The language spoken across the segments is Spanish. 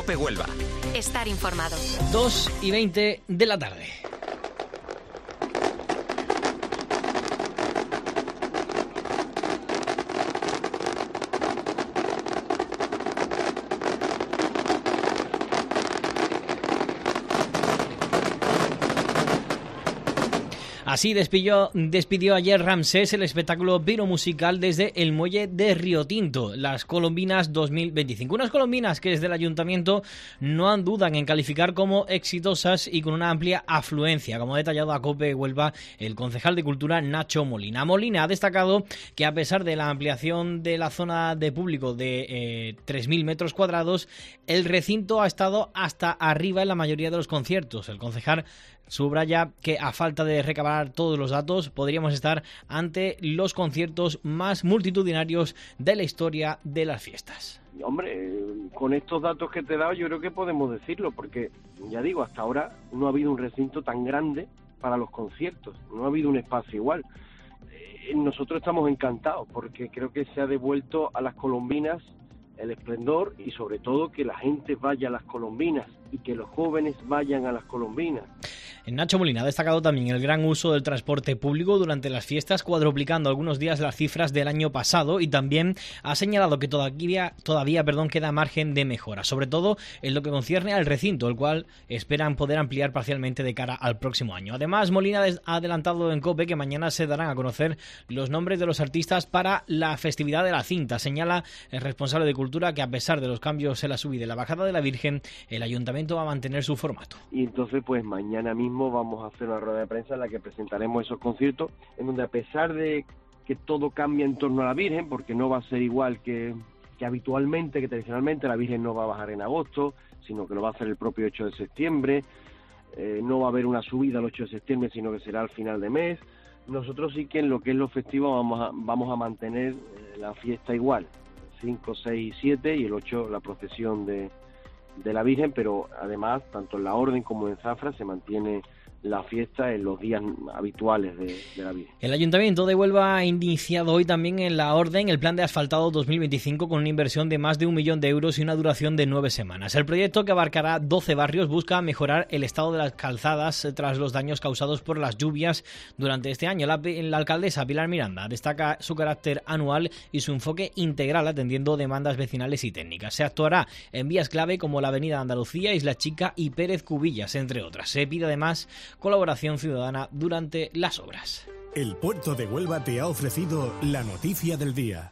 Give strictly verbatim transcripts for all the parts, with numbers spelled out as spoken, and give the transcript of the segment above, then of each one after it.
COPE Huelva. Estar informado. dos y veinte de la tarde. Así despidió, despidió ayer Ramsés el espectáculo piromusical desde el muelle de Río Tinto, las Colombinas dos mil veinticinco. Unas colombinas que desde el ayuntamiento no dudan en calificar como exitosas y con una amplia afluencia, como ha detallado a COPE Huelva el concejal de Cultura Nacho Molina. Molina ha destacado que a pesar de la ampliación de la zona de público de eh, tres mil metros cuadrados, el recinto ha estado hasta arriba en la mayoría de los conciertos. El concejal subraya que a falta de recabar todos los datos podríamos estar ante los conciertos más multitudinarios de la historia de las fiestas. Hombre, con estos datos que te he dado yo creo que podemos decirlo, porque ya digo, hasta ahora no ha habido un recinto tan grande para los conciertos, no ha habido un espacio igual. Eh, nosotros estamos encantados porque creo que se ha devuelto a las colombinas el esplendor y sobre todo que la gente vaya a las colombinas y que los jóvenes vayan a las colombinas. Nacho Molina ha destacado también el gran uso del transporte público durante las fiestas, cuadruplicando algunos días las cifras del año pasado, y también ha señalado que todavía, todavía perdón, queda margen de mejora, sobre todo en lo que concierne al recinto, el cual esperan poder ampliar parcialmente de cara al próximo año. Además, Molina ha adelantado en COPE que mañana se darán a conocer los nombres de los artistas para la festividad de la cinta. Señala el responsable de Cultura que a pesar de los cambios en la subida y la bajada de la Virgen, el ayuntamiento va a mantener su formato. Y entonces pues mañana mismo vamos a hacer una rueda de prensa en la que presentaremos esos conciertos, en donde a pesar de que todo cambia en torno a la Virgen, porque no va a ser igual que, que habitualmente, que tradicionalmente la Virgen no va a bajar en agosto, sino que lo va a hacer el propio ocho de septiembre, eh, no va a haber una subida el ocho de septiembre, sino que será al final de mes. Nosotros sí que en lo que es lo festivo vamos a, vamos a mantener eh, la fiesta igual, cinco, seis y siete, y el ocho la procesión de de la Virgen, pero además tanto en la Orden como en Zafra se mantiene la fiesta en los días habituales de, de la Virgen. El Ayuntamiento de Huelva ha iniciado hoy también en la Orden el plan de asfaltado dos mil veinticinco con una inversión de más de un millón de euros y una duración de nueve semanas. El proyecto, que abarcará doce barrios, busca mejorar el estado de las calzadas tras los daños causados por las lluvias durante este año. La, la alcaldesa Pilar Miranda destaca su carácter anual y su enfoque integral atendiendo demandas vecinales y técnicas. Se actuará en vías clave como la Avenida Andalucía, Isla Chica y Pérez Cubillas, entre otras. Se pide además colaboración ciudadana durante las obras. El Puerto de Huelva te ha ofrecido la noticia del día.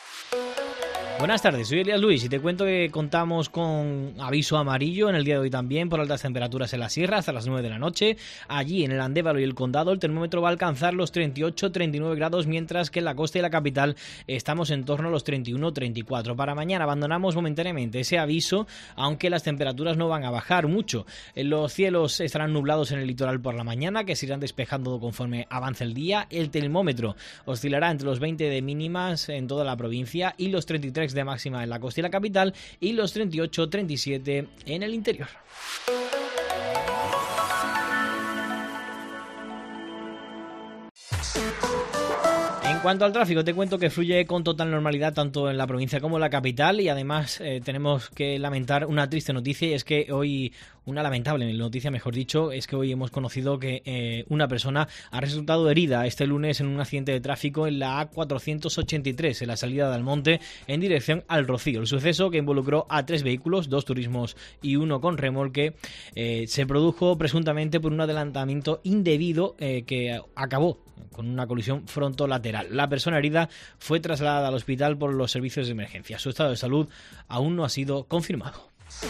Buenas tardes, soy Elías Luis y te cuento que contamos con aviso amarillo en el día de hoy también por altas temperaturas en la sierra hasta las nueve de la noche. Allí en el Andévalo y el Condado el termómetro va a alcanzar los treinta y ocho treinta y nueve grados, mientras que en la costa y la capital estamos en torno a los treinta y uno treinta y cuatro. Para mañana abandonamos momentáneamente ese aviso, aunque las temperaturas no van a bajar mucho. Los cielos estarán nublados en el litoral por la mañana, que se irán despejando conforme avance el día. El termómetro oscilará entre los veinte de mínimas en toda la provincia y los treinta y tres de máxima en la costa y la capital y los treinta y ocho treinta y siete en el interior. En cuanto al tráfico, te cuento que fluye con total normalidad tanto en la provincia como en la capital, y además eh, tenemos que lamentar una triste noticia, y es que hoy, una lamentable noticia mejor dicho, es que hoy hemos conocido que eh, una persona ha resultado herida este lunes en un accidente de tráfico en la A cuatrocientos ochenta y tres, en la salida de Almonte en dirección al Rocío. El suceso, que involucró a tres vehículos, dos turismos y uno con remolque, eh, se produjo presuntamente por un adelantamiento indebido eh, que acabó con una colisión frontolateral. La persona herida fue trasladada al hospital por los servicios de emergencia. Su estado de salud aún no ha sido confirmado.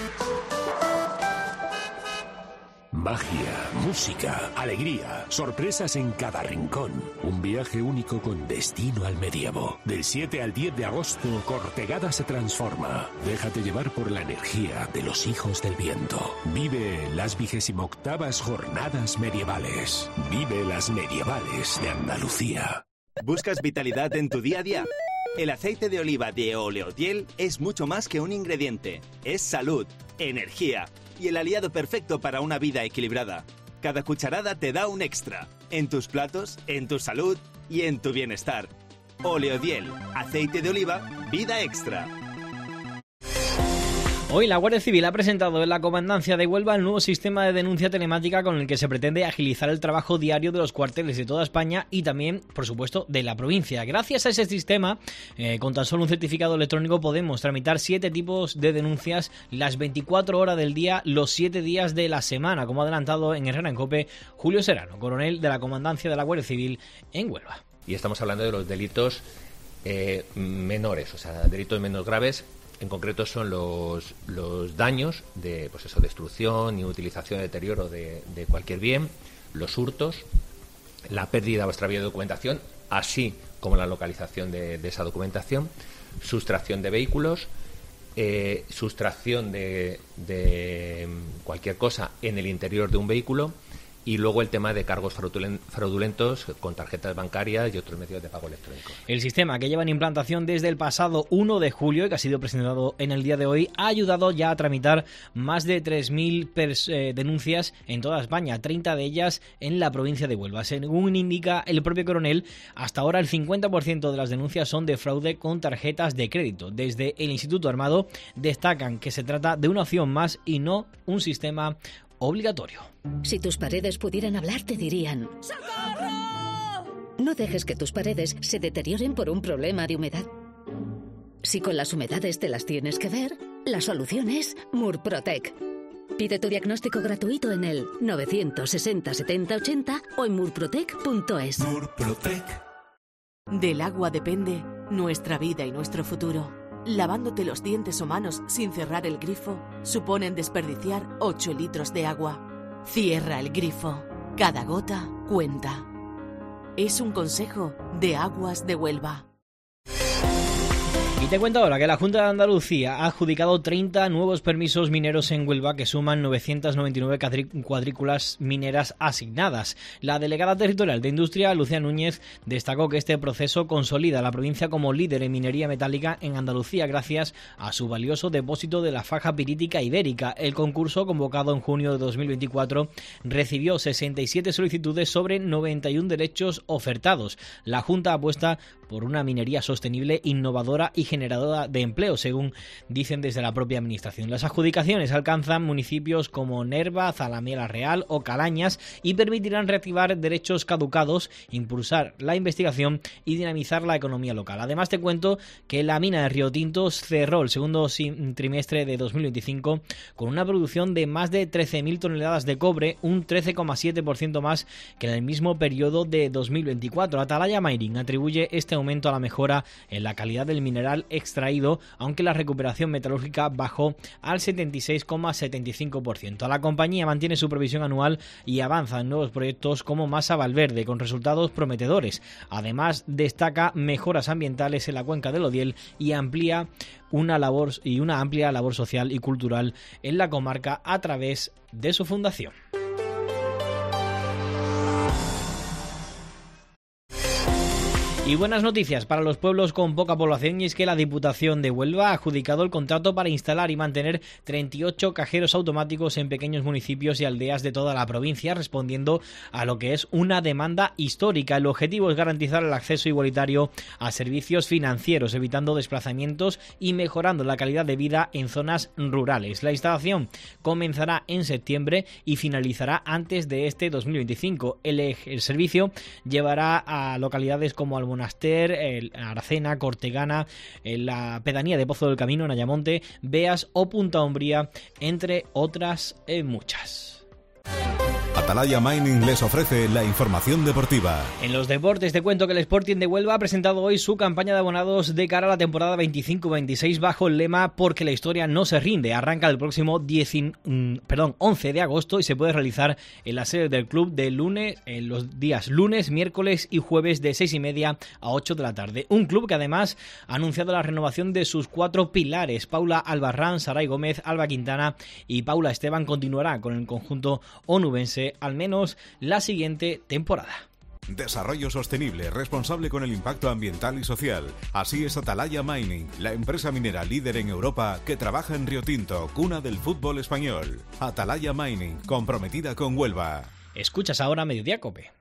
Magia, música, alegría, sorpresas en cada rincón. Un viaje único con destino al medievo. Del siete al diez de agosto, Cortegada se transforma. Déjate llevar por la energía de los hijos del viento. Vive las vigésimo octavas jornadas medievales. Vive las medievales de Andalucía. ¿Buscas vitalidad en tu día a día? El aceite de oliva de Oleodiel es mucho más que un ingrediente. Es salud, energía y el aliado perfecto para una vida equilibrada. Cada cucharada te da un extra. En tus platos, en tu salud y en tu bienestar. Oleodiel, aceite de oliva, vida extra. Hoy la Guardia Civil ha presentado en la Comandancia de Huelva el nuevo sistema de denuncia telemática con el que se pretende agilizar el trabajo diario de los cuarteles de toda España y también, por supuesto, de la provincia. Gracias a ese sistema, eh, con tan solo un certificado electrónico podemos tramitar siete tipos de denuncias las veinticuatro horas del día, los siete días de la semana, como ha adelantado en Herrera en Cope Julio Serrano, coronel de la Comandancia de la Guardia Civil en Huelva. Y estamos hablando de los delitos eh, menores, o sea, delitos menos graves. En concreto son los, los daños de, pues eso, destrucción, inutilización, deterioro de, de cualquier bien, los hurtos, la pérdida o extravío de documentación, así como la localización de, de esa documentación, sustracción de vehículos, eh, sustracción de, de cualquier cosa en el interior de un vehículo. Y luego el tema de cargos fraudulentos con tarjetas bancarias y otros medios de pago electrónico. El sistema, que lleva en implantación desde el pasado uno de julio y que ha sido presentado en el día de hoy, ha ayudado ya a tramitar más de tres mil eh, denuncias en toda España, treinta de ellas en la provincia de Huelva. Según indica el propio coronel, hasta ahora el cincuenta por ciento de las denuncias son de fraude con tarjetas de crédito. Desde el Instituto Armado destacan que se trata de una opción más y no un sistema obligatorio. Si tus paredes pudieran hablar, te dirían: ¡socorro! No dejes que tus paredes se deterioren por un problema de humedad. Si con las humedades te las tienes que ver, la solución es Murprotec. Pide tu diagnóstico gratuito en el novecientos sesenta setenta ochenta o en murprotec punto es. Murprotec. Del agua depende nuestra vida y nuestro futuro. Lavándote los dientes o manos sin cerrar el grifo suponen desperdiciar ocho litros de agua. Cierra el grifo. Cada gota cuenta. Es un consejo de Aguas de Huelva. Y te cuento ahora que la Junta de Andalucía ha adjudicado treinta nuevos permisos mineros en Huelva que suman novecientos noventa y nueve cuadrículas mineras asignadas. La delegada territorial de Industria, Lucía Núñez, destacó que este proceso consolida a la provincia como líder en minería metálica en Andalucía gracias a su valioso depósito de la faja pirítica ibérica. El concurso, convocado en junio de dos mil veinticuatro, recibió sesenta y siete solicitudes sobre noventa y uno derechos ofertados. La Junta apuesta por una minería sostenible, innovadora y generadora de empleo, según dicen desde la propia administración. Las adjudicaciones alcanzan municipios como Nerva, Zalamea la Real o Calañas y permitirán reactivar derechos caducados, impulsar la investigación y dinamizar la economía local. Además, te cuento que la mina de Río Tinto cerró el segundo trimestre de dos mil veinticinco con una producción de más de trece mil toneladas de cobre, un trece coma siete por ciento más que en el mismo periodo de dos mil veinticuatro. Atalaya Mining atribuye este aumento a la mejora en la calidad del mineral extraído, aunque la recuperación metalúrgica bajó al setenta y seis coma setenta y cinco por ciento. La compañía mantiene su previsión anual y avanza en nuevos proyectos como Masa Valverde, con resultados prometedores. Además, destaca mejoras ambientales en la cuenca del Odiel y amplía una labor y una amplia labor social y cultural en la comarca a través de su fundación. Y buenas noticias para los pueblos con poca población, y es que la Diputación de Huelva ha adjudicado el contrato para instalar y mantener treinta y ocho cajeros automáticos en pequeños municipios y aldeas de toda la provincia, respondiendo a lo que es una demanda histórica. El objetivo es garantizar el acceso igualitario a servicios financieros, evitando desplazamientos y mejorando la calidad de vida en zonas rurales. La instalación comenzará en septiembre y finalizará antes de este dos mil veinticinco. El, el servicio llevará a localidades como Almonaster, el Aracena, Cortegana, en la pedanía de Pozo del Camino, en Ayamonte, Beas o Punta Umbría, entre otras eh, muchas. Atalaya Mining les ofrece la información deportiva. En los deportes te cuento que el Sporting de Huelva ha presentado hoy su campaña de abonados de cara a la temporada veinticinco veintiséis bajo el lema "Porque la historia no se rinde". Arranca el próximo diez, perdón, once de agosto y se puede realizar en la sede del club de lunes, en los días lunes, miércoles y jueves de seis y media a ocho de la tarde. Un club que además ha anunciado la renovación de sus cuatro pilares. Paula Albarrán, Saray Gómez, Alba Quintana y Paula Esteban continuará con el conjunto onubense al menos la siguiente temporada. Desarrollo sostenible, responsable con el impacto ambiental y social. Así es Atalaya Mining, la empresa minera líder en Europa que trabaja en Río Tinto, cuna del fútbol español. Atalaya Mining, comprometida con Huelva. Escuchas ahora Mediodía Cope.